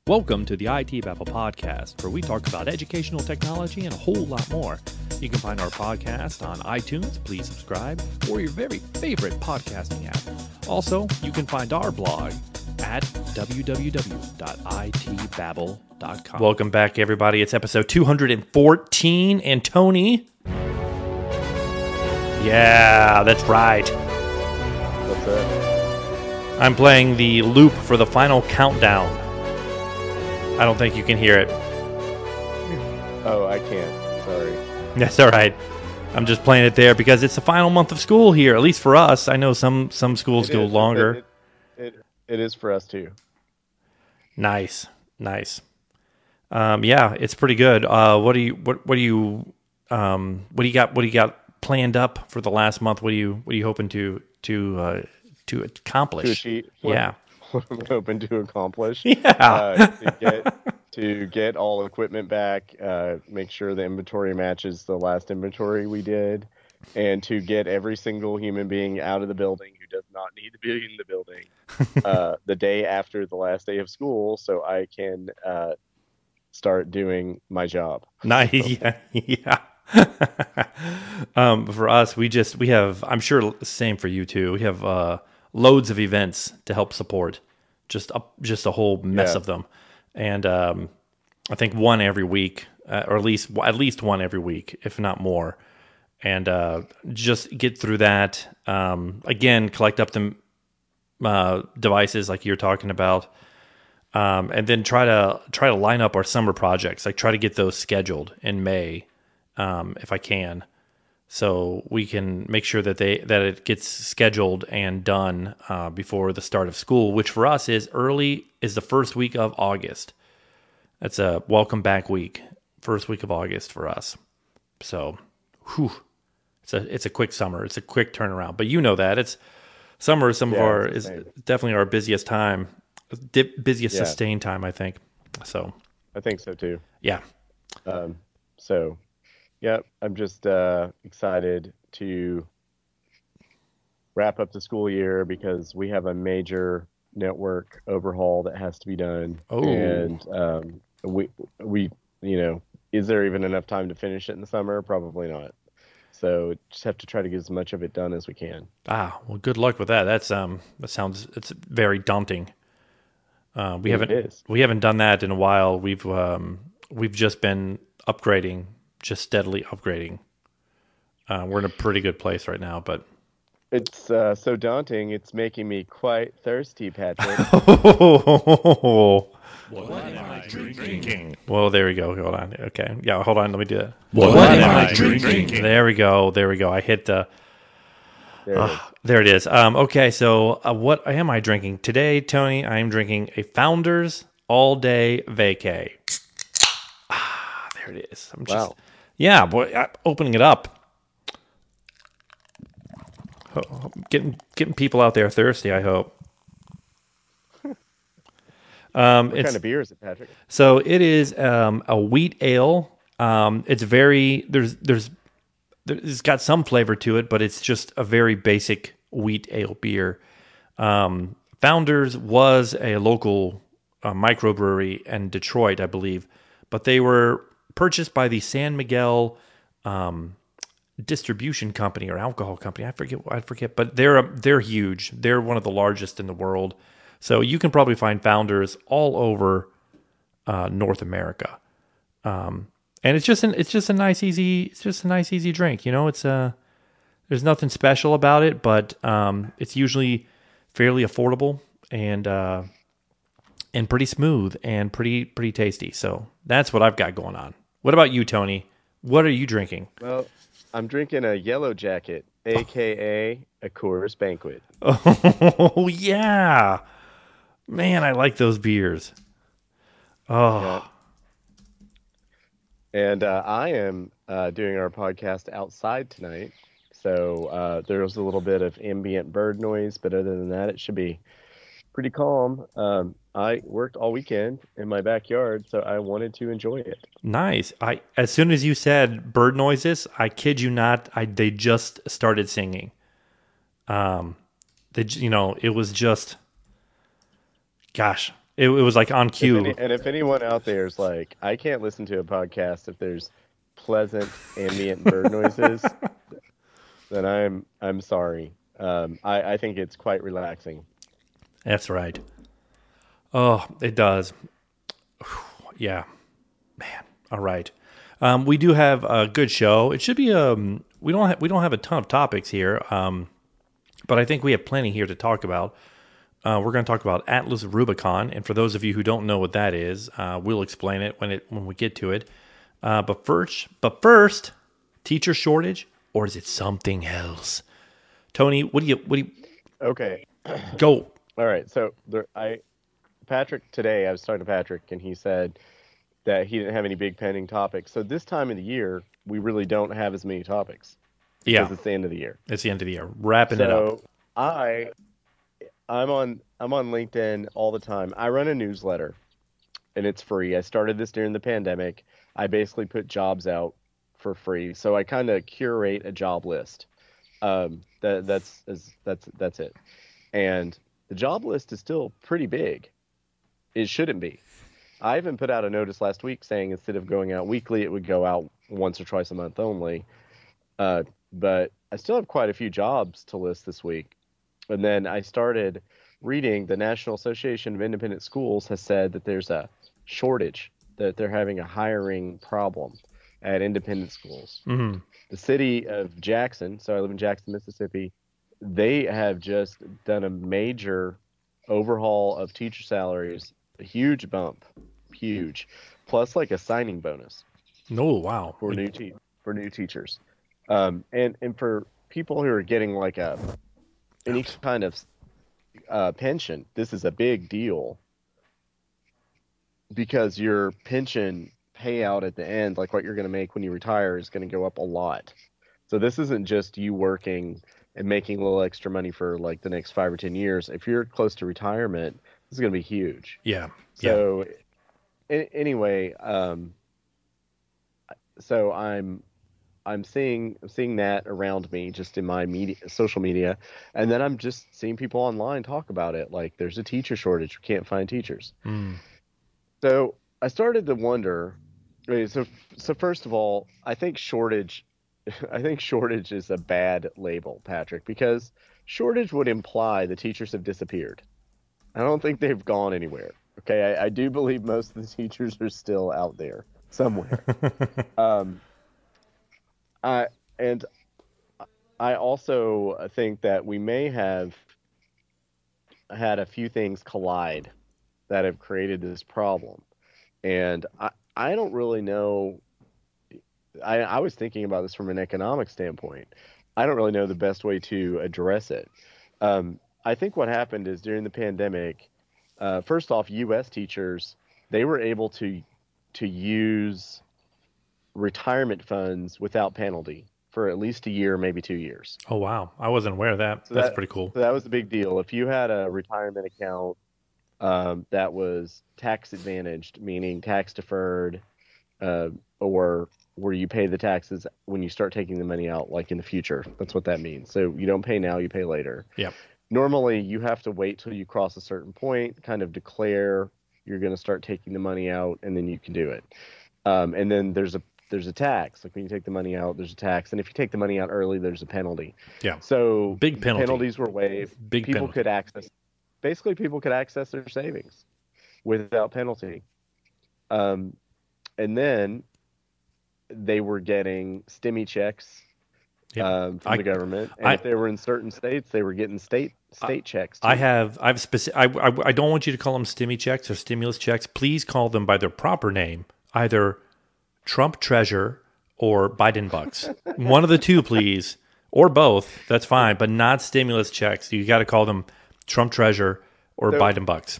Welcome to the IT Babble podcast, where we talk about educational technology and a whole lot more. You can find our podcast on iTunes, please subscribe, or your very favorite podcasting app. Also, you can find our blog at www.itbabble.com. Welcome back, everybody. It's episode 214, and Tony... Yeah, that's right. What's that? I'm playing the loop for the final countdown. I don't think you can hear it. Oh, I can't. Sorry. That's all right. I'm just playing it there because it's the final month of school here, at least for us. I know some schools go longer. It is for us too. Nice. Yeah, it's pretty good. What do you got planned up for the last month? What are you hoping to accomplish? To achieve. Yeah. What I'm hoping to accomplish. Yeah. To get all equipment back, make sure the inventory matches the last inventory we did, and to get every single human being out of the building who does not need to be in the building the day after the last day of school, so I can start doing my job. Nice. Yeah. For us, we have, I'm sure same for you too. We have loads of events to help support, just a whole mess of them, and I think one every week, or at least one every week, if not more, and just get through that. Again, collect up the devices like you're talking about, and then try to line up our summer projects. Like try to get those scheduled in May, if I can. So we can make sure that it gets scheduled and done before the start of school, which for us is the first week of August. That's a welcome back week, first week of August for us. So, it's a quick summer. It's a quick turnaround. But you know that it's summer. Is definitely our busiest time, busiest sustained time, I think. So I think so too. Yeah. Yeah, I'm just excited to wrap up the school year because we have a major network overhaul that has to be done. Oh. And we is there even enough time to finish it in the summer? Probably not. So just have to try to get as much of it done as we can. Well, good luck with that. It's very daunting. We haven't done that in a while. We've just been upgrading. Just steadily upgrading. We're in a pretty good place right now, but it's so daunting. It's making me quite thirsty, Patrick. What am I drinking? Well, there we go. Hold on. Okay. Yeah, hold on. Let me do that. What am I drinking? There we go. I hit the... There it is. Okay, so what am I drinking? Today, Tony, I am drinking a Founders All-Day Vacay. There it is. Wow. Yeah, boy, opening it up. Getting people out there thirsty, I hope. What kind of beer is it, Patrick? So it is a wheat ale. It's very there's got some flavor to it, but it's just a very basic wheat ale beer. Founders was a local microbrewery in Detroit, I believe, but they were purchased by the San Miguel distribution company or alcohol company. I forget, but they're huge. They're one of the largest in the world. So you can probably find Founders all over North America. And it's just a nice easy drink. You know, there's nothing special about it, but it's usually fairly affordable and pretty smooth and pretty tasty. So that's what I've got going on. What about you, Tony? What are you drinking? Well, I'm drinking a Yellow Jacket, a.k.a. a Coors Banquet. Oh, yeah. Man, I like those beers. Oh. Yeah. And I am doing our podcast outside tonight. So there's a little bit of ambient bird noise, but other than that, it should be pretty calm. I worked all weekend in my backyard, so I wanted to enjoy it. Nice. As soon as you said bird noises, I kid you not, they just started singing. It was just, gosh, It was like on cue. And if anyone out there is like, I can't listen to a podcast if there's pleasant ambient bird noises, then I'm sorry. I think it's quite relaxing. That's right. Oh, it does. Yeah, man. All right. We do have a good show. It should be we don't have a ton of topics here. But I think we have plenty here to talk about. We're going to talk about Atlas Rubicon, and for those of you who don't know what that is, we'll explain it when we get to it. But first, teacher shortage, or is it something else? Tony, what do you Okay. go? All right. So Patrick today, I was talking to Patrick, and he said that he didn't have any big pending topics. So this time of the year, we really don't have as many topics Yeah, because it's the end of the year. it's the end of the year, wrapping it up. So I'm on LinkedIn all the time. I run a newsletter, and it's free. I started this during the pandemic. I basically put jobs out for free, so I kind of curate a job list. That's it. And the job list is still pretty big. It shouldn't be. I even put out a notice last week saying instead of going out weekly, it would go out once or twice a month only. But I still have quite a few jobs to list this week. And then I started reading the National Association of Independent Schools has said that there's a shortage, that they're having a hiring problem at independent schools. Mm-hmm. The city of Jackson, so I live in Jackson, Mississippi, they have just done a major overhaul of teacher salaries, a huge bump, huge, plus like a signing bonus Oh, wow. for new teachers, and for people who are getting like any kind of pension. This is a big deal because your pension payout at the end, like what you're going to make when you retire, is going to go up a lot. So this isn't just you working and making a little extra money for like the next 5 or 10 years. If you're close to retirement, this is going to be huge. Yeah. So anyway, so I'm seeing that around me just in my social media, and then I'm just seeing people online talk about it. Like there's a teacher shortage, we can't find teachers. Mm. So I started to wonder. Okay, so first of all, I think shortage is a bad label, Patrick, because shortage would imply the teachers have disappeared. I don't think they've gone anywhere. Okay, I do believe most of the teachers are still out there somewhere. And I also think that we may have had a few things collide that have created this problem. And I don't really know. I was thinking about this from an economic standpoint. I don't really know the best way to address it. I think what happened is during the pandemic, first off, U.S. teachers, they were able to use retirement funds without penalty for at least a year, maybe 2 years. Oh, wow. I wasn't aware of that. So That's pretty cool. So that was the big deal. If you had a retirement account that was tax advantaged, meaning tax deferred, or where you pay the taxes when you start taking the money out, like in the future. That's what that means. So you don't pay now, you pay later. Yeah. Normally, you have to wait till you cross a certain point, kind of declare you're going to start taking the money out, and then you can do it. And then there's a tax. Like when you take the money out, there's a tax, and if you take the money out early, there's a penalty. Yeah. So big penalty. Penalties were waived. Big people penalty. People could access their savings without penalty. And then they were getting stimmy checks from the government, and if they were in certain states, they were getting state checks too. I don't want you to call them stimmy checks or stimulus checks. Please call them by their proper name, either Trump Treasure or Biden Bucks. One of the two, please, or both. That's fine, but not stimulus checks. You got to call them Trump Treasure or Biden Bucks.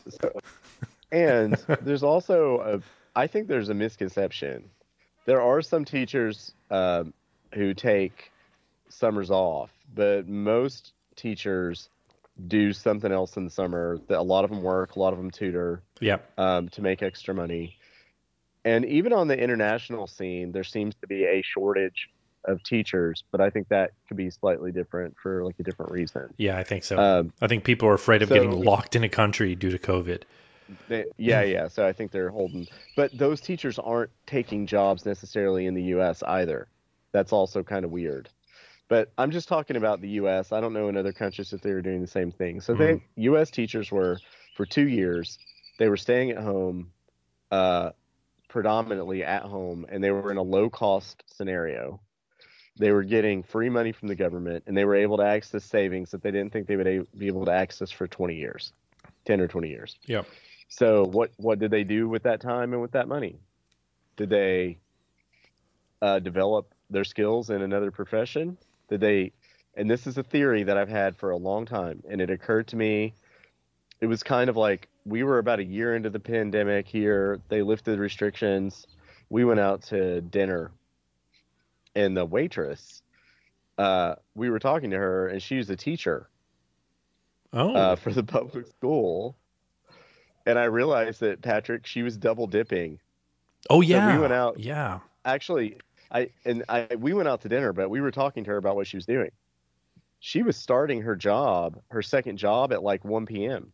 And there's also I think there's a misconception. There are some teachers who take summers off, but most teachers do something else in the summer. A lot of them work, a lot of them tutor, to make extra money. And even on the international scene, there seems to be a shortage of teachers, but I think that could be slightly different for like a different reason. Yeah, I think so. I think people are afraid of getting locked in a country due to COVID. Yeah. So I think they're holding, but those teachers aren't taking jobs necessarily in the U.S. either. That's also kind of weird. But I'm just talking about the U.S. I don't know in other countries if they were doing the same thing. So Mm. U.S. teachers were for 2 years. They were staying at home, uh, predominantly at home, and they were in a low cost scenario. They were getting free money from the government, and they were able to access savings that they didn't think they would be able to access for 20 years, 10 or 20 years. Yep. So what did they do with that time and with that money? Did they develop their skills in another profession? Did they? And this is a theory that I've had for a long time, and it occurred to me. It was kind of like we were about a year into the pandemic here. They lifted restrictions. We went out to dinner, and the waitress, we were talking to her, and she was a teacher Oh. for the public school. And I realized that Patrick, she was double dipping. Oh So we went yeah. out. Yeah. Actually, we went out to dinner, but we were talking to her about what she was doing. She was starting her job, her second job at like 1 p.m.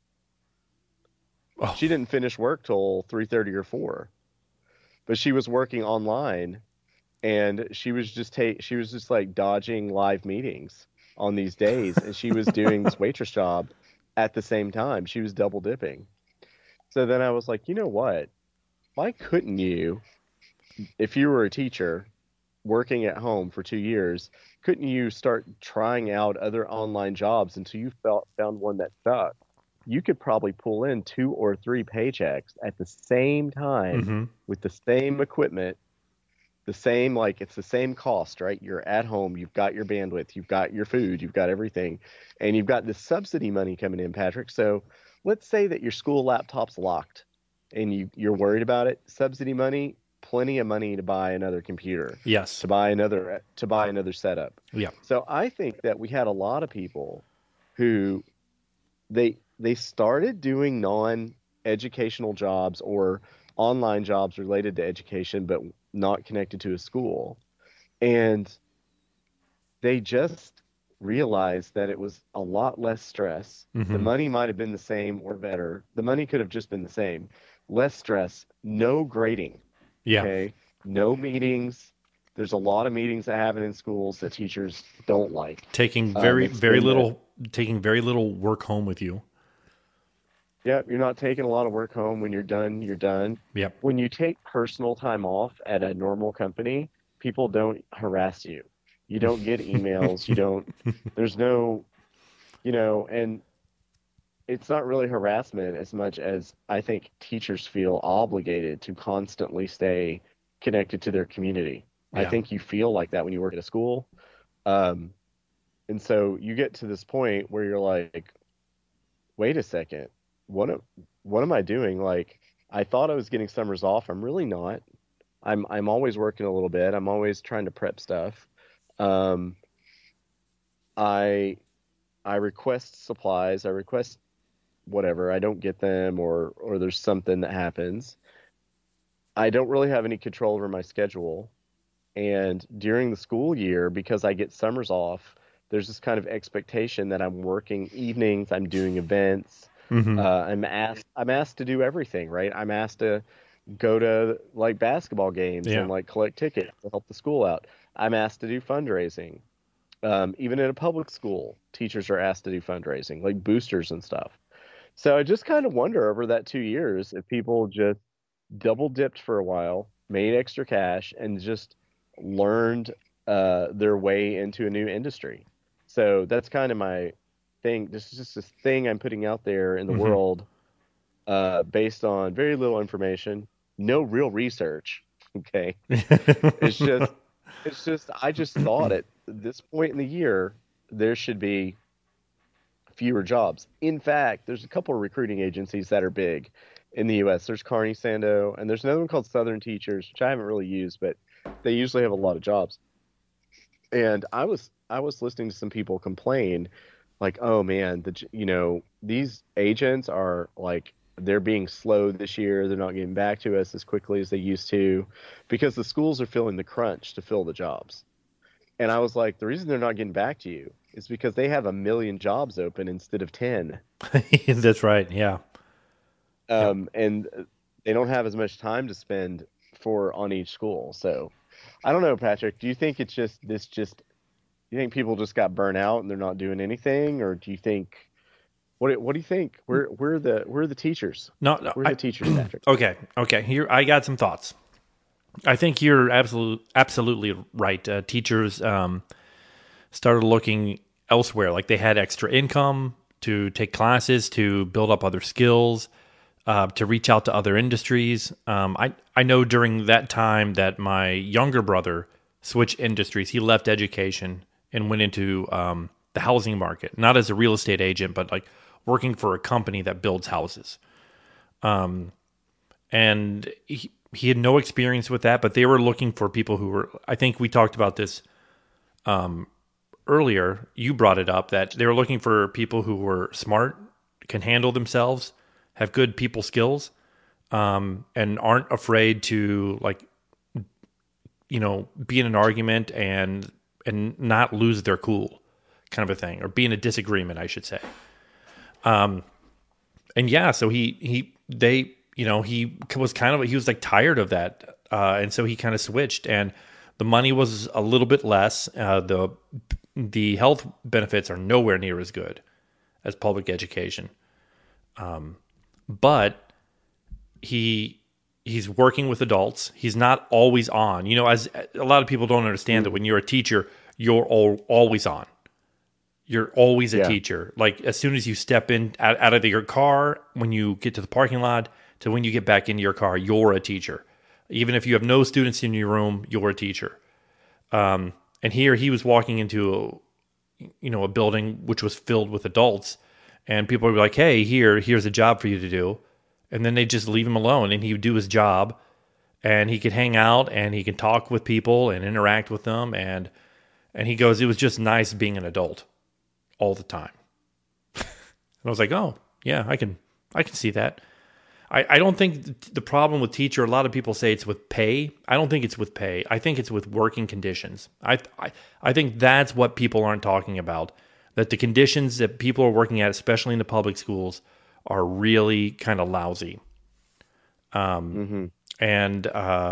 Oh. She didn't finish work till 3:30 or 4, but she was working online, and she was just like dodging live meetings on these days, and she was doing this waitress job at the same time. She was double dipping. So then I was like, you know what? Why couldn't you, if you were a teacher working at home for 2 years, couldn't you start trying out other online jobs until you found one that stuck? You could probably pull in 2 or 3 paychecks at the same time Mm-hmm. with the same equipment, the same, like it's the same cost, right? You're at home, you've got your bandwidth, you've got your food, you've got everything, and you've got this subsidy money coming in, Patrick. So let's say that your school laptop's locked and you're worried about it. Subsidy money, plenty of money to buy another computer, Yes. to buy another setup. Yeah. So I think that we had a lot of people who they started doing non-educational jobs or online jobs related to education, but not connected to a school. And they just realized that it was a lot less stress. The Mm-hmm. money might have been the same or better. The money could have just been the same. Less stress, no grading. Yeah. Okay. No meetings. There's a lot of meetings that happen in schools that teachers don't like. Taking very, They very spend the, little, taking very little work home with you. yeah, you're not taking a lot of work home. When you're done, you're done. Yep. When you take personal time off at a normal company, people don't harass you. You don't get emails. You don't, there's no, and it's not really harassment as much as I think teachers feel obligated to constantly stay connected to their community. I Yeah. think you feel like that when you work at a school. Um, and so you get to this point where you're like, wait a second, what am, what am I doing? Like, I thought I was getting summers off. I'm really not. I'm always working a little bit. I'm always trying to prep stuff. Um, I I request supplies. I request whatever. I don't get them, or there's something that happens. I don't really have any control over my schedule. And during the school year, because I get summers off, there's this kind of expectation that I'm working evenings, I'm doing events. Mm-hmm. I'm asked to do everything, right? I'm asked to go to like basketball games and Yeah. like collect tickets to help the school out. I'm asked to do fundraising. Even in a public school, teachers are asked to do fundraising, like boosters and stuff. So I just kind of wonder over that 2 years if people just double dipped for a while, made extra cash, and just learned their way into a new industry. So that's kind of my thing. This is just this thing I'm putting out there in the Mm-hmm. world, based on very little information, no real research. Okay, it's just I just thought at this point in the year there should be fewer jobs. In fact, there's a couple of recruiting agencies that are big in the U.S. There's Carney Sando, and there's another one called Southern Teachers, which I haven't really used, but they usually have a lot of jobs. And I was listening to some people complain, like, oh man, these agents are like they're being slow this year. They're not getting back to us as quickly as they used to, because the schools are feeling the crunch to fill the jobs. And I was like, the reason they're not getting back to you is because they have a million jobs open instead of 10. That's right. Yeah. And they don't have as much time to spend on each school. So I don't know, Patrick. Do you think it's just you think people just got burnt out and they're not doing anything, or do you think what do you think? Where are the teachers? No, no, Where are the teachers, Patrick? okay. Here, I got some thoughts. I think you're absolutely right. Teachers started looking elsewhere, like they had extra income to take classes, to build up other skills, to reach out to other industries. I know during that time that my younger brother switched industries. He left education and went into the housing market, not as a real estate agent, but like working for a company that builds houses. And he had no experience with that, but they were looking for people who were, I think we talked about this earlier. You brought it up that they were looking for people who were smart, can handle themselves, have good people skills, and aren't afraid to be in an argument and not lose their cool, kind of a thing, or be in a disagreement, I should say. And yeah, so he was like tired of that, and so he kind of switched, and the money was a little bit less. The health benefits are nowhere near as good as public education, but he's working with adults. He's not always on. As a lot of people don't understand that when you're a teacher, you're always on. You're always a teacher. Like as soon as you step in out of your car, when you get to the parking lot, to when you get back into your car, you're a teacher. Even if you have no students in your room, you're a teacher. And here he was walking into a building which was filled with adults, and people would be like, "Hey, here's a job for you to do," and then they just leave him alone, and he would do his job, and he could hang out, and he could talk with people and interact with them, and he goes, "It was just nice being an adult all the time." And I was like, "Oh, yeah, I can see that." I don't think the problem with teacher, a lot of people say it's with pay. I don't think it's with pay. I think it's with working conditions. I think that's what people aren't talking about, that the conditions that people are working at, especially in the public schools, are really kind of lousy. And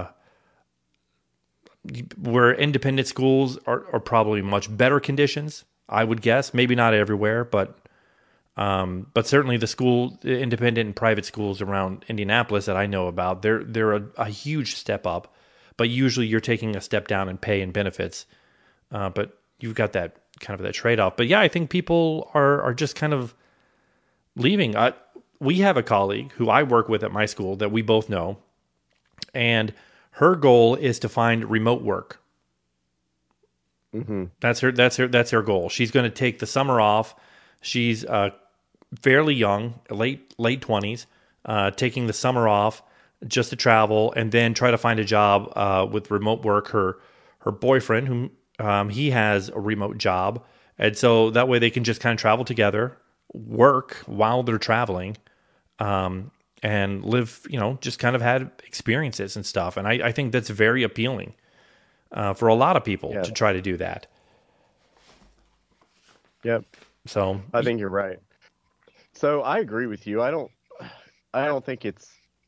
where independent schools are probably much better conditions, I would guess. Maybe not everywhere, but certainly the independent and private schools around Indianapolis that I know about, they're a huge step up, but usually you're taking a step down in pay and benefits. But you've got that kind of that trade-off. But yeah, I think people are just kind of leaving. We have a colleague who I work with at my school that we both know, and her goal is to find remote work. Mm-hmm. That's her goal. She's going to take the summer off. She's fairly young, late 20s, taking the summer off just to travel and then try to find a job with remote work. Her boyfriend, whom he has a remote job, and so that way they can just kind of travel together, work while they're traveling, and live, just kind of had experiences and stuff. And I think that's very appealing for a lot of people to try to do that. Yep. So I think you're right. So I agree with you. I don't think it's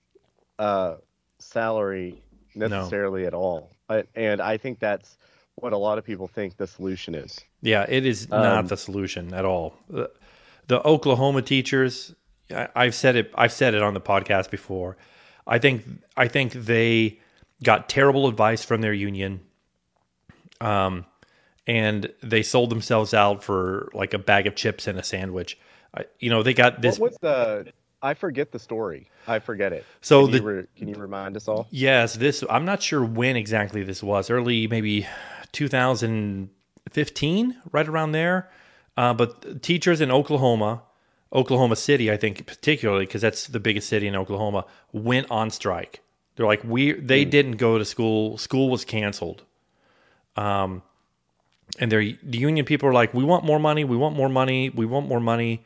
salary necessarily at all. And I think that's what a lot of people think the solution is. Yeah, it is not the solution at all. The Oklahoma teachers, I've said it on the podcast before. I think they got terrible advice from their union. And they sold themselves out for like a bag of chips and a sandwich. They got this. I forget the story. I forget it. So can you remind us all? Yes, I'm not sure when exactly this was. Early, maybe 2015, right around there. But teachers in Oklahoma City, I think particularly, because that's the biggest city in Oklahoma, went on strike. They're like, they didn't go to school. School was canceled. And the union people are like, we want more money. We want more money. We want more money.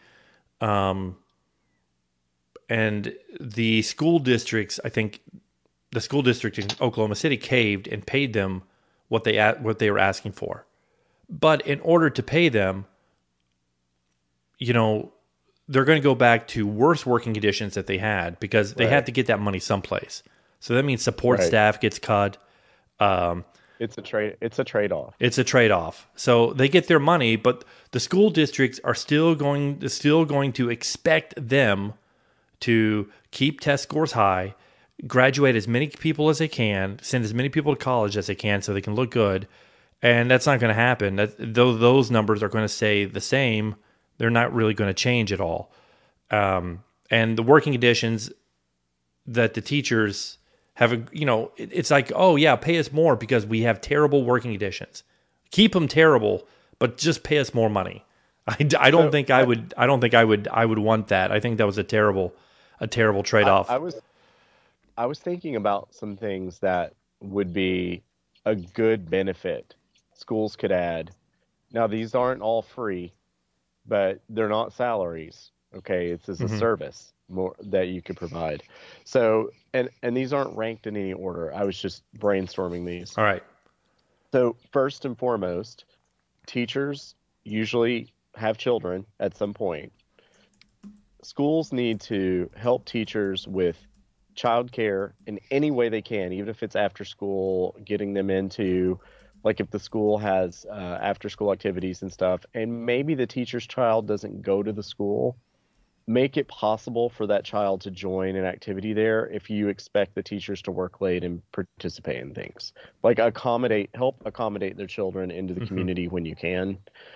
And the school districts, I think the school district in Oklahoma City caved and paid them what they were asking for. But in order to pay them, they're going to go back to worse working conditions that they had because they had to get that money someplace. So that means support staff gets cut. It's a trade-off. It's a trade-off. So they get their money, but the school districts are still going to expect them to keep test scores high, graduate as many people as they can, send as many people to college as they can so they can look good. And that's not going to happen. Those numbers are going to stay the same. They're not really going to change at all. And the working conditions that the teachers have, it's like, oh yeah, pay us more because we have terrible working conditions. Keep them terrible, but just pay us more money. I don't think I would want that. I think that was a terrible trade-off. I was thinking about some things that would be a good benefit schools could add. Now, these aren't all free, but they're not salaries. Okay, it's as a service more that you could provide. So, and these aren't ranked in any order. I was just brainstorming these. All right. So, first and foremost, teachers usually have children at some point. Schools need to help teachers with childcare in any way they can, even if it's after school, getting them into, like if the school has after school activities and stuff, and maybe the teacher's child doesn't go to the school, make it possible for that child to join an activity there if you expect the teachers to work late and participate in things. Like help accommodate their children into the community when you can.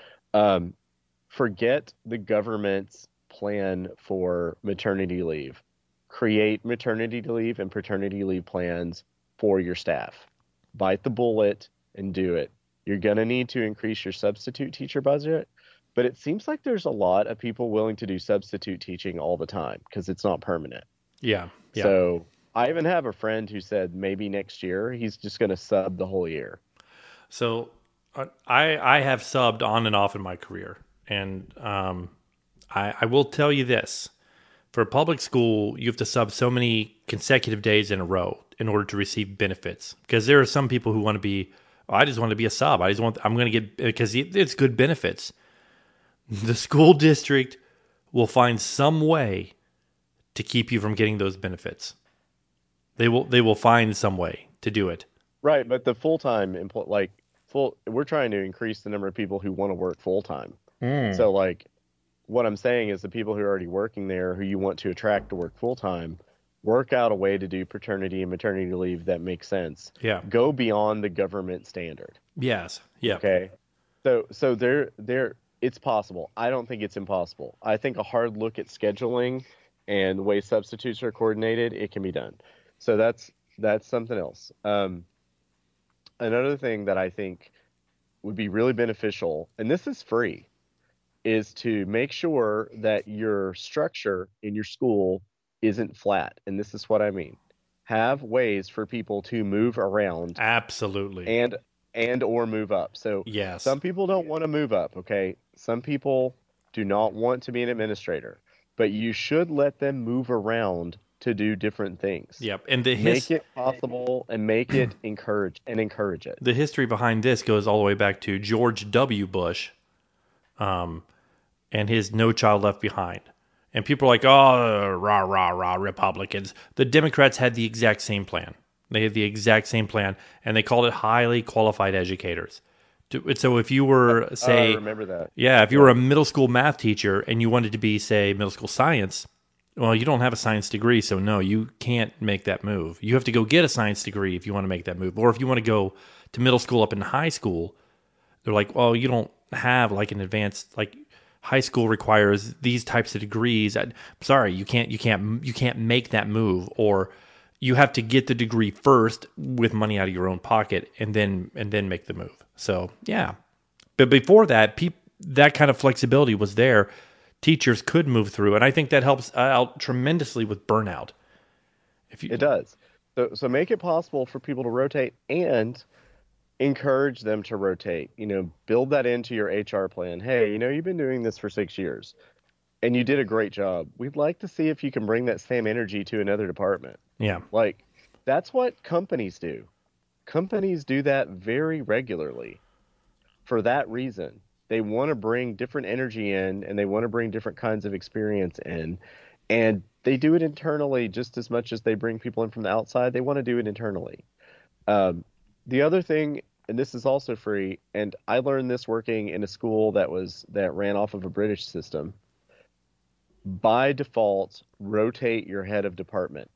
Forget the government's plan for maternity leave. Create maternity leave and paternity leave plans for your staff. Bite the bullet and do it. You're going to need to increase your substitute teacher budget, but it seems like there's a lot of people willing to do substitute teaching all the time because it's not permanent. Yeah. So I even have a friend who said maybe next year he's just going to sub the whole year. So I have subbed on and off in my career, and I will tell you this. For a public school, you have to sub so many consecutive days in a row in order to receive benefits. Because there are some people who want to be, I just want to be a sub. I'm going to get, because it's good benefits. The school district will find some way to keep you from getting those benefits. They will find some way to do it. Right, but the full-time we're trying to increase the number of people who want to work full-time. So what I'm saying is the people who are already working there, who you want to attract to work full-time, work out a way to do paternity and maternity leave that makes sense. Yeah. Go beyond the government standard. Yes. Yeah. Okay. So there it's possible. I don't think it's impossible. I think a hard look at scheduling and the way substitutes are coordinated, it can be done. So that's something else. Another thing that I think would be really beneficial, and this is free, is to make sure that your structure in your school isn't flat. And this is what I mean. Have ways for people to move around. Absolutely. And or move up. So yes. Some people don't want to move up, okay? Some people do not want to be an administrator, but you should let them move around to do different things. Yep. And make it possible and make it encourage it. The history behind this goes all the way back to George W. Bush. And his No Child Left Behind. And people are like, oh, rah, rah, rah, Republicans. The Democrats had the exact same plan. They had the exact same plan, and they called it highly qualified educators. So if you were, say... I remember that. Yeah, if you were a middle school math teacher and you wanted to be, say, middle school science, well, you don't have a science degree, so no, you can't make that move. You have to go get a science degree if you want to make that move. Or if you want to go to middle school up in high school, they're like, well, you don't have like an advanced... High school requires these types of degrees. I'm sorry, you can't make that move, or you have to get the degree first with money out of your own pocket, and then make the move. So yeah, but before that, that kind of flexibility was there. Teachers could move through, and I think that helps out tremendously with burnout. It does. So make it possible for people to rotate and encourage them to rotate. Build that into your HR plan. Hey, you've been doing this for 6 years and you did a great job. We'd like to see if you can bring that same energy to another department. Yeah. That's what companies do. Companies do that very regularly for that reason. they want to bring different energy in, and they want to bring different kinds of experience in, and they do it internally just as much as they bring people in from the outside. They want to do it internally. Um, the other thing, and this is also free, and I learned this working in a school that ran off of a British system. By default, rotate your head of department.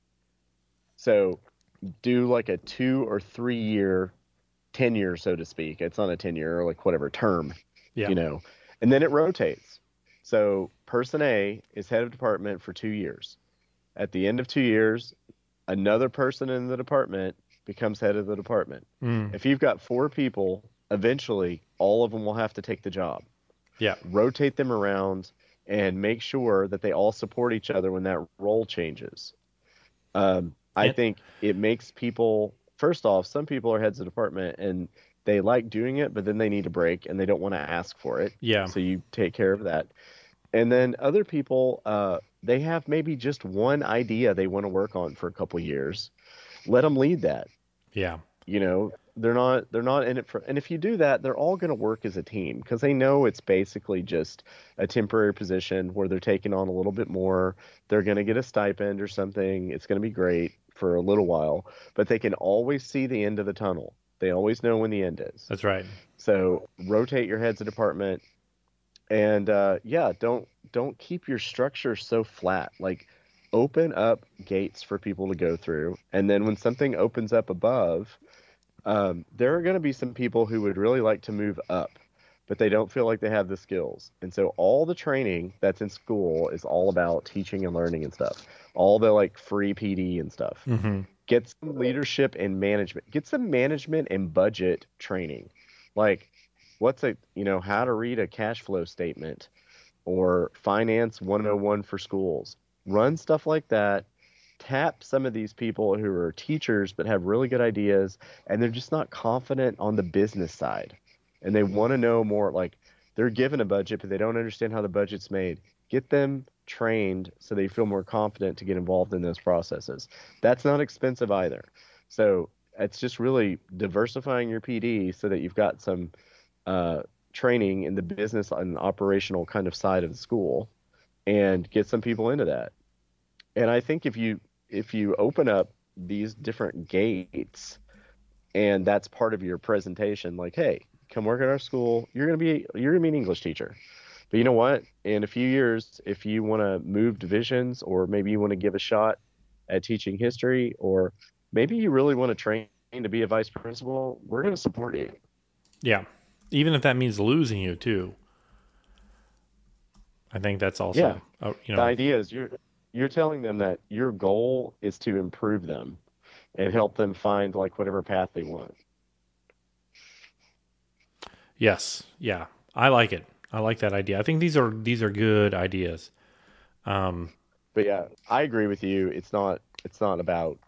So do like a 2 or 3 year tenure, so to speak. It's not a tenure, or like whatever term, Yeah. you know, and then it rotates. So person A is head of department for 2 years. At the end of 2 years, another person in the department becomes head of the department. Mm. If you've got 4 people, eventually all of them will have to take the job. Yeah. Rotate them around and make sure that they all support each other when that role changes. I And- think it makes people, first off, some people are heads of department and they like doing it, but then they need a break and they don't want to ask for it. Yeah. So you take care of that. And then other people, they have maybe just one idea they want to work on for a couple years. Let them lead that. Yeah. You know, they're not in it for, and if you do that, they're all going to work as a team because they know it's basically just a temporary position where they're taking on a little bit more. They're going to get a stipend or something. It's going to be great for a little while, but they can always see the end of the tunnel. They always know when the end is. That's right. So rotate your heads of department, and yeah, don't keep your structure so flat. Like open up gates for people to go through, and then when something opens up above, there are going to be some people who would really like to move up, but they don't feel like they have the skills. And so all the training that's in school is all about teaching and learning and stuff. All the like free PD and stuff. Mm-hmm. Get some leadership and management. Get some management and budget training. Like how to read a cash flow statement or finance 101 for schools. Run stuff like that. Tap some of these people who are teachers but have really good ideas, and they're just not confident on the business side. And they want to know more. Like they're given a budget, but they don't understand how the budget's made. Get them trained so they feel more confident to get involved in those processes. That's not expensive either. So it's just really diversifying your PD so that you've got some training in the business and operational kind of side of the school, and get some people into that. And I think if you open up these different gates, and that's part of your presentation, like, hey, come work at our school. You're gonna be an English teacher. But you know what? In a few years, if you want to move divisions, or maybe you want to give a shot at teaching history, or maybe you really want to train to be a vice principal, we're going to support you. Yeah. Even if that means losing you too. I think that's also, The idea is you're telling them that your goal is to improve them and help them find like whatever path they want. Yes. Yeah. I like it. I like that idea. I think these are good ideas. But yeah, I agree with you. It's not about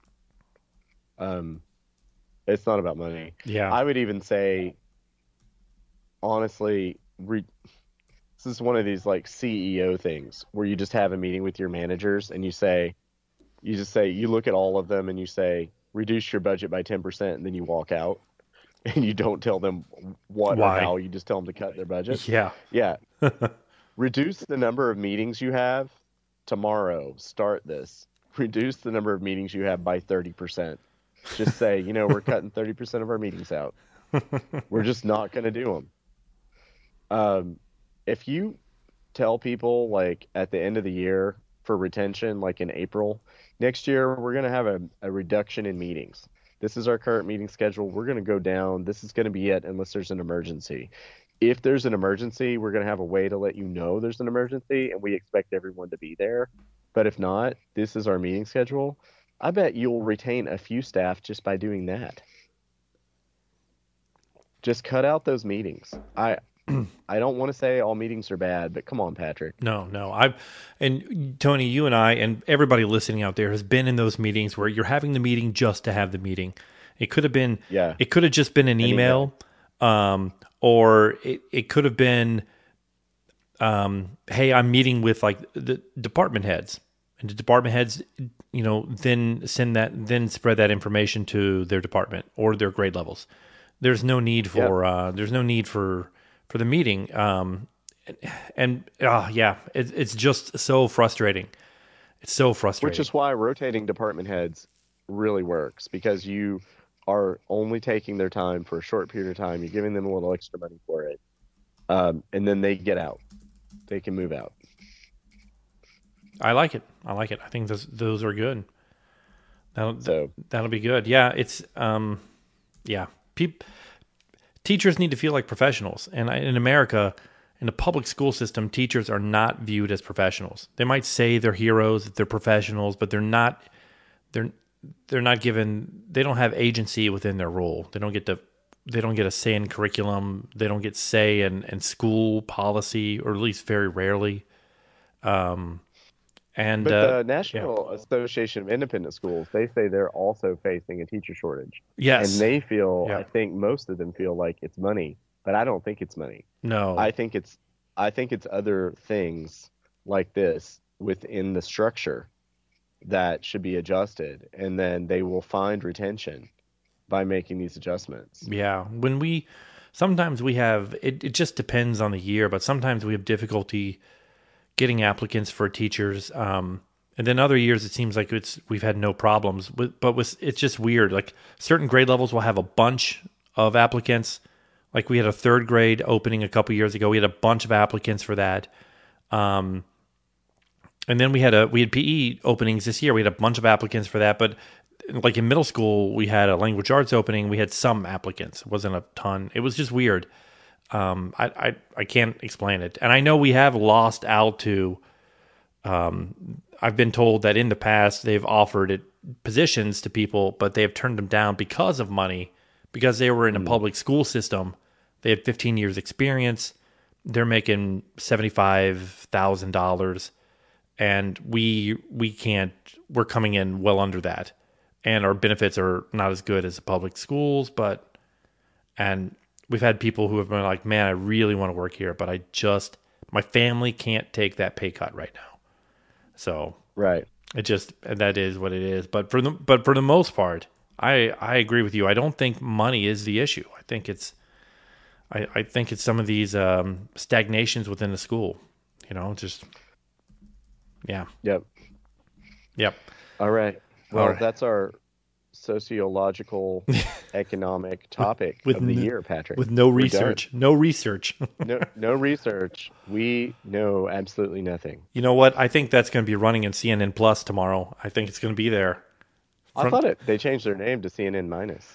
money. Yeah. I would even say, honestly, this is one of these like CEO things where you just have a meeting with your managers and you look at all of them and you say, reduce your budget by 10%, and then you walk out. And you don't tell them what Why? or how, you just tell them to cut their budget. Yeah. Yeah. Reduce the number of meetings you have tomorrow. Start this. Reduce the number of meetings you have by 30%. Just say, we're cutting 30% of our meetings out. We're just not going to do them. If you tell people like at the end of the year for retention, like in April, next year, we're going to have a reduction in meetings. This is our current meeting schedule. We're going to go down. This is going to be it unless there's an emergency. If there's an emergency, we're going to have a way to let you know there's an emergency, and we expect everyone to be there. But if not, this is our meeting schedule. I bet you'll retain a few staff just by doing that. Just cut out those meetings. I don't want to say all meetings are bad, but come on, Patrick. No. And Tony, you and I and everybody listening out there has been in those meetings where you're having the meeting just to have the meeting. It could have been, It could have just been an email, or it could have been, hey, I'm meeting with like the department heads, and the department heads, then spread that information to their department or their grade levels. There's no need for for the meeting. It's just so frustrating. It's so frustrating. Which is why rotating department heads really works, because you are only taking their time for a short period of time. You're giving them a little extra money for it. And then they get out. They can move out. I like it. I think those are good. That'll be good. Yeah, it's teachers need to feel like professionals, and in America, in the public school system, teachers are not viewed as professionals. They might say they're heroes, that they're professionals, but they're not. They're not given. They don't have agency within their role. They don't get a say in curriculum. They don't get say in school policy, or at least very rarely. But the National Association of Independent Schools, they say they're also facing a teacher shortage. Yes. And they feel, I think most of them feel like it's money, but I don't think it's money. No. I think it's other things like this within the structure that should be adjusted, and then they will find retention by making these adjustments. Yeah. Sometimes we have, it just depends on the year, but sometimes we have difficulty getting applicants for teachers. And then other years it seems like we've had no problems. It's just weird. Like certain grade levels will have a bunch of applicants. Like we had a third grade opening a couple years ago. We had a bunch of applicants for that. And then we had PE openings this year. We had a bunch of applicants for that. But like in middle school, we had a language arts opening. We had some applicants. It wasn't a ton. It was just weird. I can't explain it. And I know we have lost out to, I've been told that in the past they've offered positions to people, but they have turned them down because of money, because they were in a public school system. They had 15 years experience. They're making $75,000, and we're coming in well under that. And our benefits are not as good as the public schools, and we've had people who have been like, man, I really want to work here, but my family can't take that pay cut right now. So right, that is what it is. But for the most part, I agree with you. I don't think money is the issue. I think it's some of these stagnations within the school. Yeah. Yep. All right. Well, that's our sociological economic topic of the year, Patrick. With no research. No research. No research. We know absolutely nothing. You know what? I think that's going to be running in CNN Plus tomorrow. I think it's going to be there. I thought they changed their name to CNN Minus.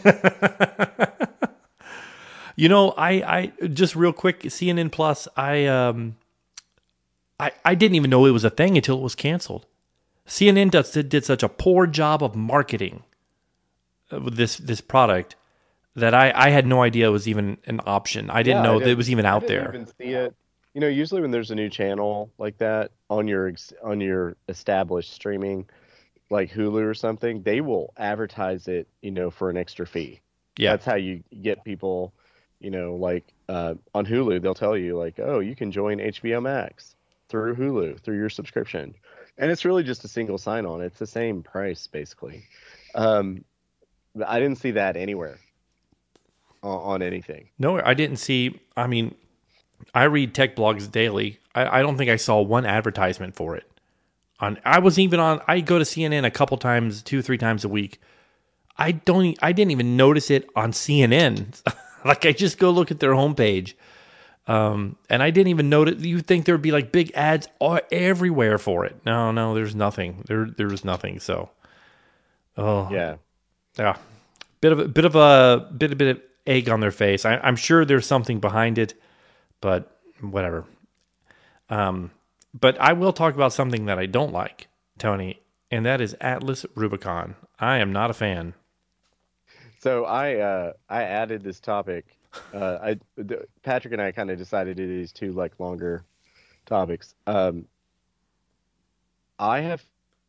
I just real quick, CNN Plus, I didn't even know it was a thing until it was canceled. CNN did such a poor job of marketing this product that I had no idea it was even an option. I didn't know that it was even out there. I didn't even see it. Usually when there's a new channel like that on your established streaming, like Hulu or something, they will advertise it, for an extra fee. Yeah, that's how you get people. Like on Hulu, they'll tell you like, oh, you can join HBO Max through Hulu through your subscription. And it's really just a single sign-on. It's the same price, basically. I didn't see that anywhere on anything. No, I didn't see. I mean, I read tech blogs daily. I don't think I saw one advertisement for it. I go to CNN a couple times, 2-3 times a week. I didn't even notice it on CNN. Like I just go look at their homepage. And I didn't even notice. You'd think there would be like big ads everywhere for it. No, there's nothing. There's nothing. So, yeah, bit of egg on their face. I'm sure there's something behind it, but whatever. But I will talk about something that I don't like, Tony, and that is Atlas Rubicon. I am not a fan. So I added this topic. Patrick and I kind of decided to do these two like longer topics. I have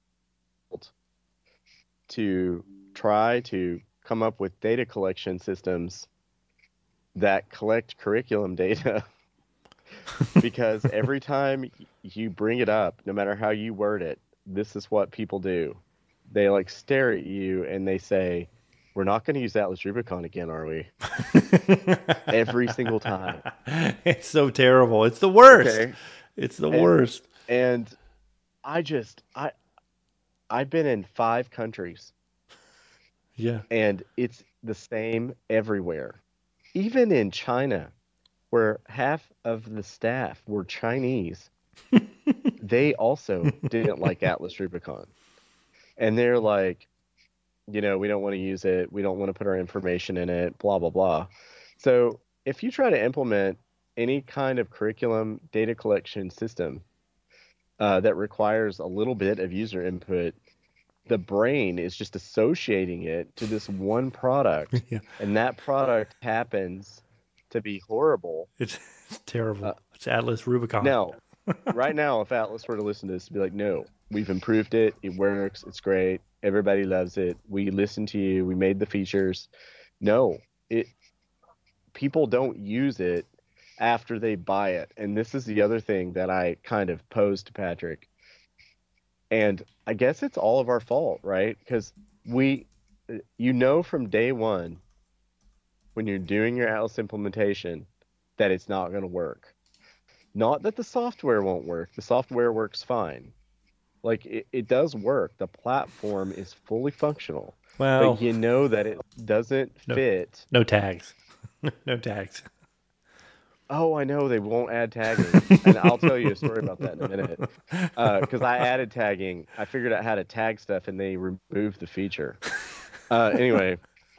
to try to come up with data collection systems that collect curriculum data because every time you bring it up, no matter how you word it, this is what people do. They like stare at you and they say, we're not going to use Atlas Rubicon again, are we? Every single time. It's so terrible. It's the worst. Okay. It's the And worst. and I just I've been in 5 countries Yeah. and it's the same everywhere. Even in China, where half of the staff were Chinese, they also didn't like Atlas Rubicon. And they're like, we don't want to use it. We don't want to put our information in it, blah, blah, blah. So if you try to implement any kind of curriculum data collection system that requires a little bit of user input, the brain is just associating it to this one product, Yeah. and that product happens to be horrible. It's terrible. Uh, It's Atlas Rubicon. Now, right now, if Atlas were to listen to this, be like, no, we've improved it. It works. It's great. Everybody loves it. We listened to you. We made the features. No, it people don't use it after they buy it. And this is the other thing that I kind of posed to Patrick. And I guess it's all of our fault, right? Because from day one, when you're doing your Atlas implementation, that it's not going to work. Not that the software won't work. The software works fine. Like it does work. The platform is fully functional. Well, But you know that it doesn't fit. no tags. No tags. Oh, I know they won't add tagging. And I'll tell you a story about that in a minute. Because I added tagging. I figured out how to tag stuff and they removed the feature. Anyway.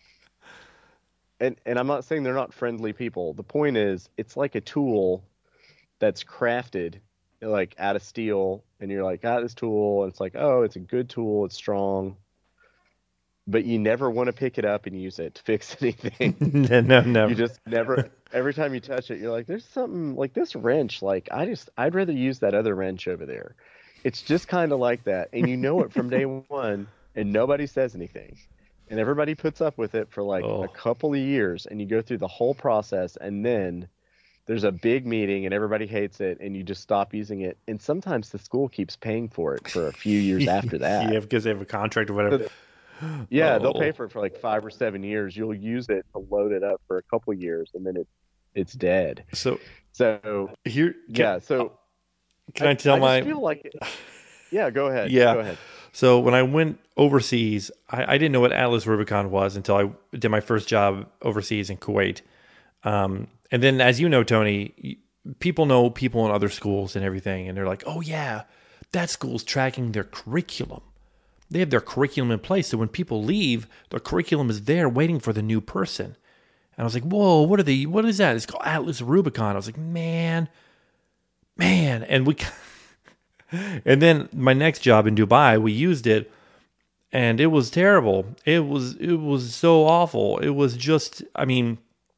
And I'm not saying they're not friendly people. The point is, it's like a tool that's crafted like out of steel, and you're like, got this tool, and it's like, oh, it's a good tool, it's strong, but you never want to pick it up and use it to fix anything. No, never. You just never. Every time you touch it, you're like, there's something like this wrench. Like I'd rather use that other wrench over there. It's just kind of like that, and you know it from day one, and nobody says anything. And everybody puts up with it for like a couple of years, and you go through the whole process, and then there's a big meeting and everybody hates it, and you just stop using it. And sometimes the school keeps paying for it for a few years after that. Yeah, because they have a contract or whatever. Yeah, they'll pay for it for like 5 or 7 years. You'll use it to load it up for a couple of years, and then it's dead. So here, So can I tell I just feel like it. Yeah, go ahead. Yeah. Go ahead. So when I went overseas, I didn't know what Atlas Rubicon was until I did my first job overseas in Kuwait. And then, as you know, Tony, people know people in other schools and everything, and they're like, oh, yeah, that school's tracking their curriculum. They have their curriculum in place, so when people leave, their curriculum is there waiting for the new person. And I was like, whoa, what is that? It's called Atlas Rubicon. I was like, man. And and then my next job in Dubai, we used it, and it was terrible. It was so awful. It was just, I mean,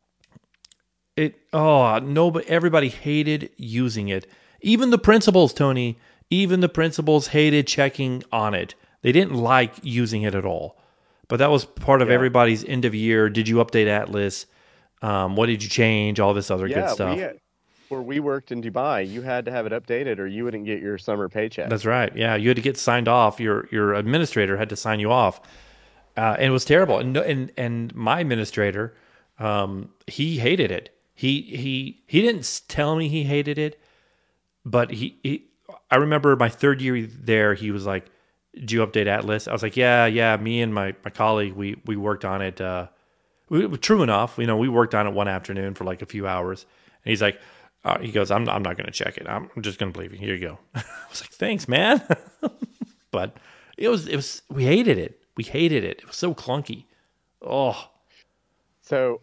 everybody hated using it. Even the principals, Tony, hated checking on it. They didn't like using it at all. But that was part of everybody's end of year. Did you update Atlas? What did you change? All this other good stuff. Where we worked in Dubai, you had to have it updated or you wouldn't get your summer paycheck. That's right. Yeah, you had to get signed off. Your administrator had to sign you off. And it was terrible. And my administrator, he hated it. He didn't tell me he hated it, but I remember my third year there, he was like, "Did you update Atlas?" I was like, "Yeah." Me and my colleague, we worked on it. True enough, we worked on it one afternoon for like a few hours. And he's like, he goes, "I'm not going to check it. I'm just going to believe you. Here you go." I was like, "Thanks, man." But it was we hated it. We hated it. It was so clunky. Oh. So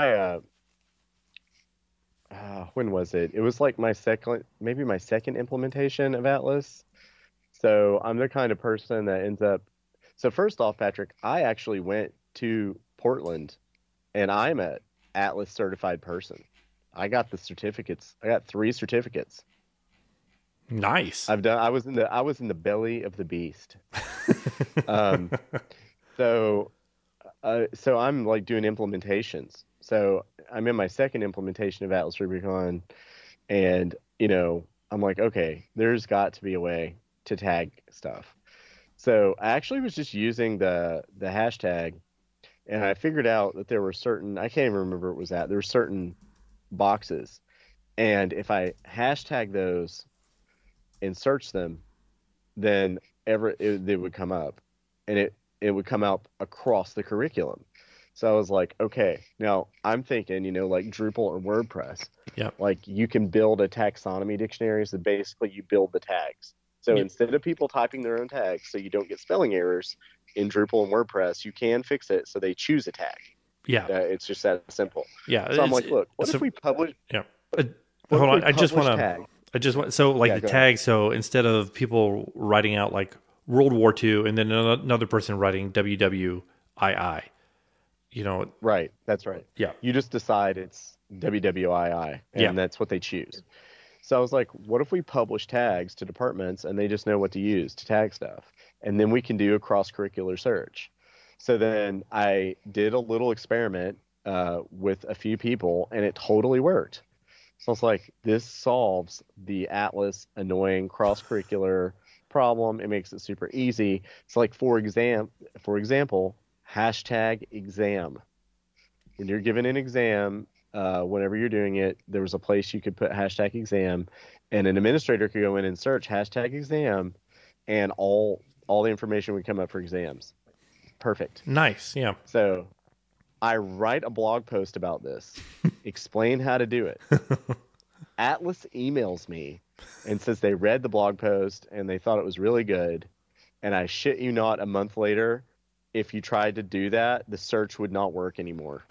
when was it? It was like my second implementation of Atlas. So I'm the kind of person that ends up. So first off, Patrick, I actually went to Portland, and I'm a Atlas certified person. I got the certificates. I got 3 certificates. Nice. I was in the belly of the beast. So I'm like doing implementations. So I'm in my second implementation of Atlas Rubicon, and I'm like, okay, there's got to be a way to tag stuff. So I actually was just using the hashtag And I figured out that there were certain, I can't even remember what it was at, there were certain boxes. And if I hashtag those and search them, then they would come up, and it would come up across the curriculum. So I was like, okay, now I'm thinking, like Drupal or WordPress, Yep. like you can build a taxonomy dictionary. So basically, you build the tags. So Yep. instead of people typing their own tags, so you don't get spelling errors in Drupal and WordPress, you can fix it so they choose a tag. Yeah. It's just that simple. Yeah. So I'm like, look, what So if we publish? yeah. What Hold if we on. publish tag? So like Yeah, the go ahead. tag. So instead of people writing out like World War II and then another person writing WWII, Right, that's right. yeah. You just decide it's WWII, Yeah. and that's what they choose. So I was like, what if we publish tags to departments and they just know what to use to tag stuff? And then we can do a cross-curricular search. So then I did a little experiment with a few people, and it totally worked. So I was like, this solves the Atlas annoying cross-curricular problem. It makes it super easy. So like for example, hashtag exam. When you're given an exam, whenever you're doing it, there was a place you could put hashtag exam, and an administrator could go in and search hashtag exam, and all the information would come up for exams. Perfect. Nice. Yeah. So I write a blog post about this, explain how to do it. Atlas emails me and says they read the blog post and they thought it was really good. And I shit you not, a month later, if you tried to do that, the search would not work anymore.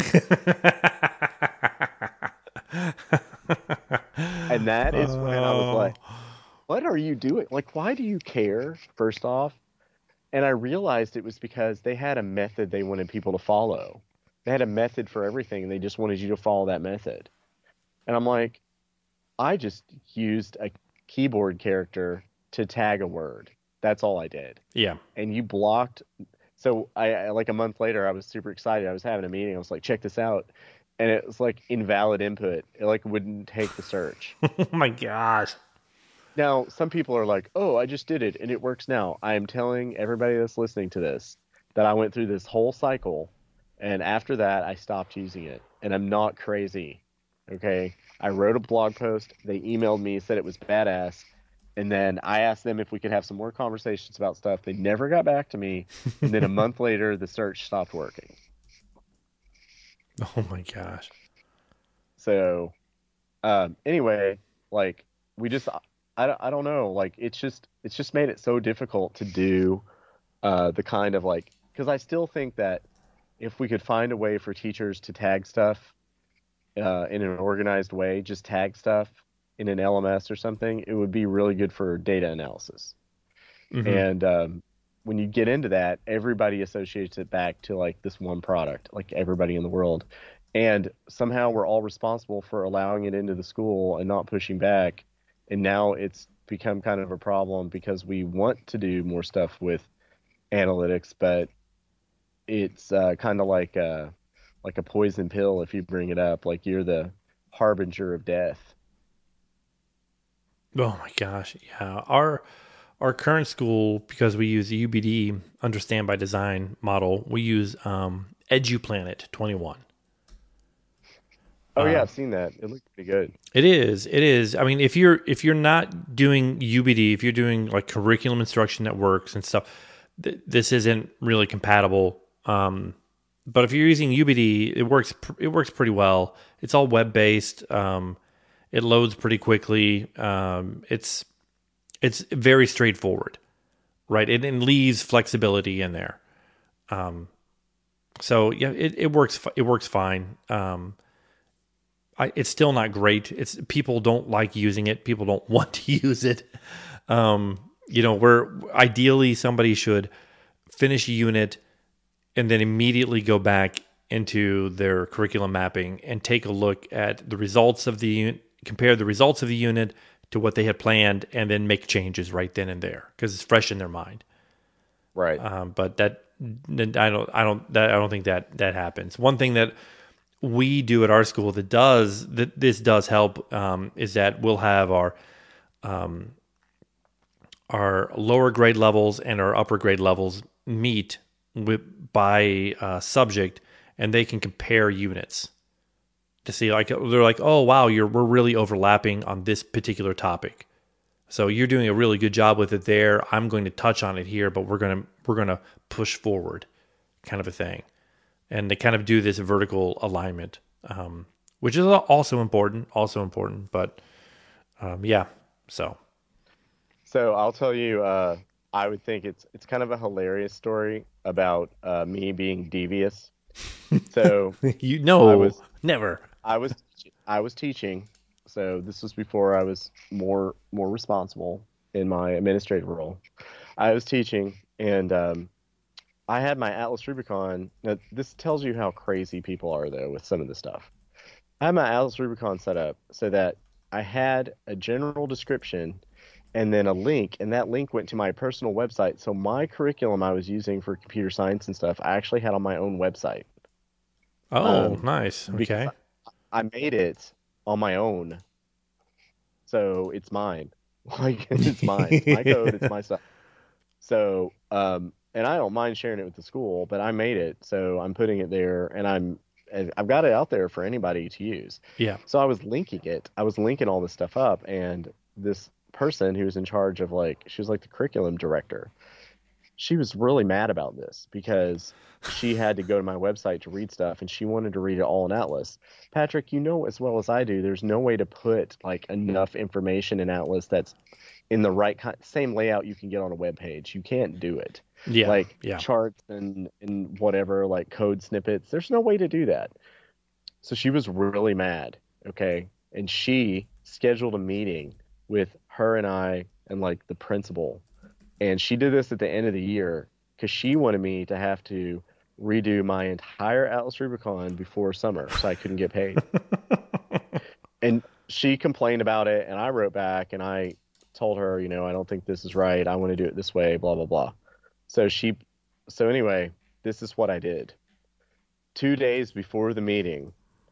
And that is when I was like, what are you doing? Like, why do you care, first off? And I realized it was because they had a method they wanted people to follow. They had a method for everything, and they just wanted you to follow that method. And I'm like, I just used a keyboard character to tag a word. That's all I did. Yeah. And you blocked. So I like a month later, I was super excited. I was having a meeting. I was like, check this out. And it was like invalid input. It like wouldn't take the search. Oh my gosh. Now, some people are like, oh, I just did it and it works now. I am telling everybody that's listening to this that I went through this whole cycle. And after that, I stopped using it. And I'm not crazy. Okay. I wrote a blog post. They emailed me, said it was badass. And then I asked them if we could have some more conversations about stuff. They never got back to me. And then a month later, the search stopped working. Oh my gosh. So, anyway, like we just, I don't know. Like it's just made it so difficult to do the kind of like, because I still think that if we could find a way for teachers to tag stuff in an organized way, just tag stuff in an LMS or something, it would be really good for data analysis. Mm-hmm. And when you get into that, everybody associates it back to like this one product, like everybody in the world. And somehow we're all responsible for allowing it into the school and not pushing back. And now it's become kind of a problem because we want to do more stuff with analytics, but it's kind of like a poison pill if you bring it up, like you're the harbinger of death. Oh my gosh. Yeah. Our current school, because we use the UBD Understand by Design model, we use EduPlanet 21. Oh yeah, I've seen that. It looked pretty good. It is. It is. I mean, if you're not doing UBD, if you're doing like curriculum instruction that works and stuff, this isn't really compatible. But if you're using UBD, it works pretty well. It's all web based. It loads pretty quickly. It's very straightforward, right? It leaves flexibility in there. So yeah, it works. It works fine. It's still not great. It's people don't like using it. People don't want to use it. Where ideally somebody should finish a unit and then immediately go back into their curriculum mapping and take a look at the results of the unit, compare the results of the unit to what they had planned, and then make changes right then and there because it's fresh in their mind. Right. But I don't think that happens. One thing that we do at our school that this does help is that we'll have our lower grade levels and our upper grade levels meet by subject, and they can compare units to see, like, they're like, oh wow, we're really overlapping on this particular topic. So you're doing a really good job with it there. I'm going to touch on it here, but we're gonna push forward, kind of a thing. And they kind of do this vertical alignment, which is also important. But yeah, so I'll tell you, I would think it's kind of a hilarious story about me being devious. So you know, I was never. I was I was teaching. So this was before I was more responsible in my administrative role. I was teaching, and I had my Atlas Rubicon. Now, this tells you how crazy people are, though, with some of the stuff. I had my Atlas Rubicon set up so that I had a general description and then a link, and that link went to my personal website. So my curriculum I was using for computer science and stuff, I actually had on my own website. Oh, nice. Because Okay. I made it on my own, so it's mine. Like it's mine. It's my code. It's my stuff. So, and I don't mind sharing it with the school, but I made it, so I'm putting it there, and I've got it out there for anybody to use. Yeah. So I was linking it. I was linking all this stuff up, and this person who was in charge of, like, she was like the curriculum director. She was really mad about this because she had to go to my website to read stuff, and she wanted to read it all in Atlas. Patrick, you know as well as I do, there's no way to put like enough information in Atlas that's in the right same layout you can get on a web page. You can't do it. Yeah. Like Yeah. charts and whatever, like code snippets. There's no way to do that. So she was really mad, okay? And she scheduled a meeting with her and I and like the principal. And she did this at the end of the year because she wanted me to have to redo my entire Atlas Rubicon before summer so I couldn't get paid. And she complained about it, and I wrote back and I told her, I don't think this is right. I want to do it this way, blah, blah, blah. So anyway, this is what I did. 2 days before the meeting,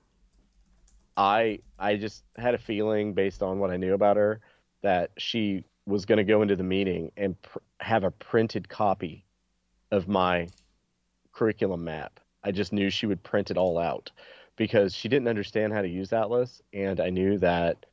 I just had a feeling based on what I knew about her that she was going to go into the meeting and have a printed copy of my curriculum map. I just knew she would print it all out because she didn't understand how to use Atlas, and I knew that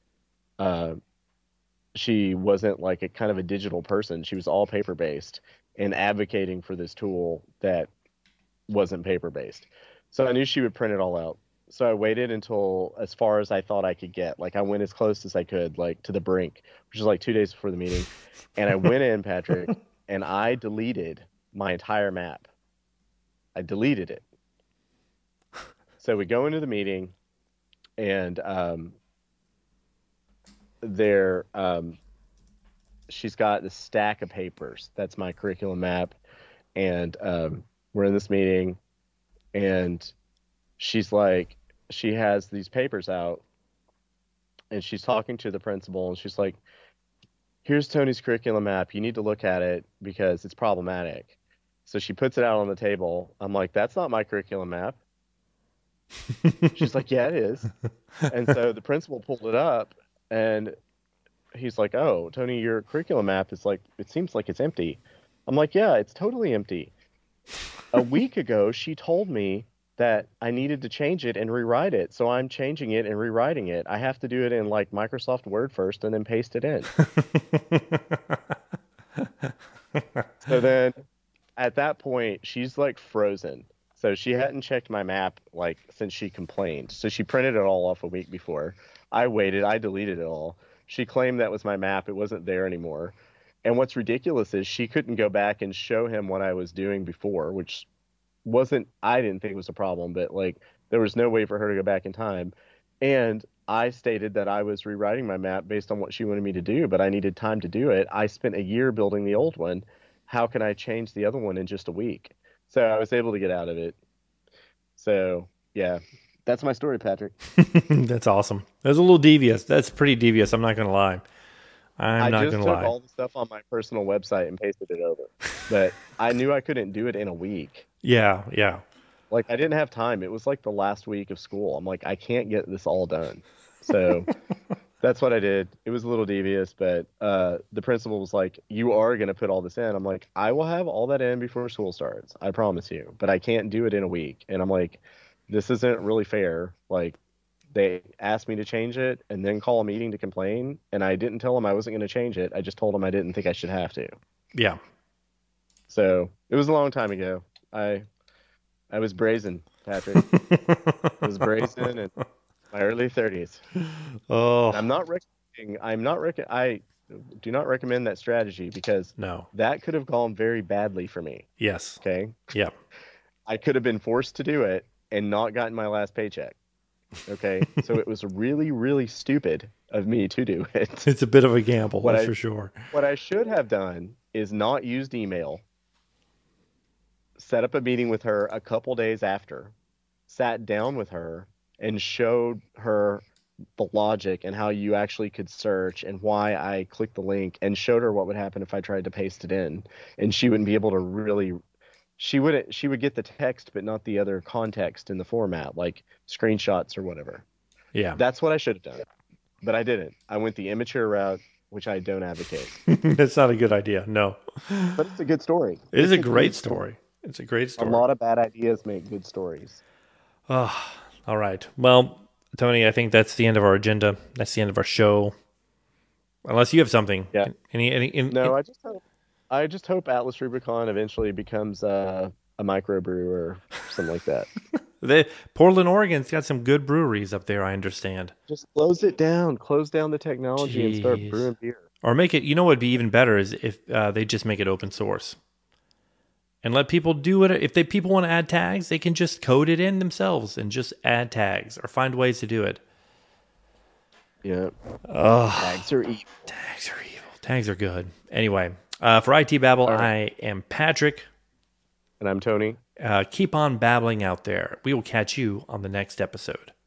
she wasn't like a kind of a digital person. She was all paper based and advocating for this tool that wasn't paper based. So I knew she would print it all out. So I waited until as far as I thought I could get. Like I went as close as I could, like to the brink, which is like 2 days before the meeting. And I went in, Patrick, and I deleted my entire map. I deleted it. So we go into the meeting, and there she's got this stack of papers. That's my curriculum map. And we're in this meeting, and she's like, she has these papers out, and she's talking to the principal, and she's like, here's Tony's curriculum map. You need to look at it because it's problematic. So she puts it out on the table. I'm like, that's not my curriculum map. She's like, yeah, it is. And so the principal pulled it up, and he's like, oh, Tony, your curriculum map is like, it seems like it's empty. I'm like, yeah, it's totally empty. A week ago, she told me that I needed to change it and rewrite it. So I'm changing it and rewriting it. I have to do it in like Microsoft Word first and then paste it in. So then at that point, she's like frozen. So she hadn't checked my map like since she complained. So she printed it all off a week before. I waited. I deleted it all. She claimed that was my map. It wasn't there anymore. And what's ridiculous is she couldn't go back and show him what I was doing before, which I didn't think it was a problem, but like there was no way for her to go back in time. And I stated that I was rewriting my map based on what she wanted me to do, but I needed time to do it. I spent a year building the old one. How can I change the other one in just a week? So I was able to get out of it. So yeah, that's my story, Patrick. That's awesome. That's a little devious. That's pretty devious. I'm not going to lie. I just took all the stuff on my personal website and pasted it over. But I knew I couldn't do it in a week. Yeah, yeah. Like I didn't have time. It was like the last week of school. I'm like, I can't get this all done. So That's what I did. It was a little devious, but the principal was like, "You are going to put all this in." I'm like, "I will have all that in before school starts. I promise you. But I can't do it in a week." And I'm like, "This isn't really fair." Like, they asked me to change it and then call a meeting to complain, and I didn't tell them I wasn't going to change it. I just told them I didn't think I should have to. Yeah. So it was a long time ago. I was brazen, Patrick. I was brazen in my early 30s. Oh, I do not recommend that strategy because no. that could have gone very badly for me. Yes. Okay. Yeah. I could have been forced to do it and not gotten my last paycheck. Okay. So it was really, really stupid of me to do it. It's a bit of a gamble, What that's I- for sure. What I should have done is not used email, set up a meeting with her a couple days after, sat down with her and showed her the logic and how you actually could search and why I clicked the link and showed her what would happen if I tried to paste it in. And she wouldn't be able to really she would get the text but not the other context in the format, like screenshots or whatever. Yeah. That's what I should have done. But I didn't. I went the immature route, which I don't advocate. That's not a good idea. No. But it's a good story. It is It's a great good story. It's a great A story. lot of bad ideas make good stories. All right. Well, Tony, I think that's the end of our agenda. That's the end of our show. Unless you have something. Yeah. No. I just hope Atlas Rubicon eventually becomes a microbrew or something like that. Portland, Oregon's got some good breweries up there, I understand. Just close it down. Close down the technology and start Jeez. brewing beer. Or make it, you know what would be even better is if they just make it open source. And let people do it. If people want to add tags, they can just code it in themselves and just add tags or find ways to do it. Yeah. Oh, Tags are evil. tags are evil. Tags are good. Anyway, for IT Babble, right. I am Patrick. And I'm Tony. Keep on babbling out there. We will catch you on the next episode.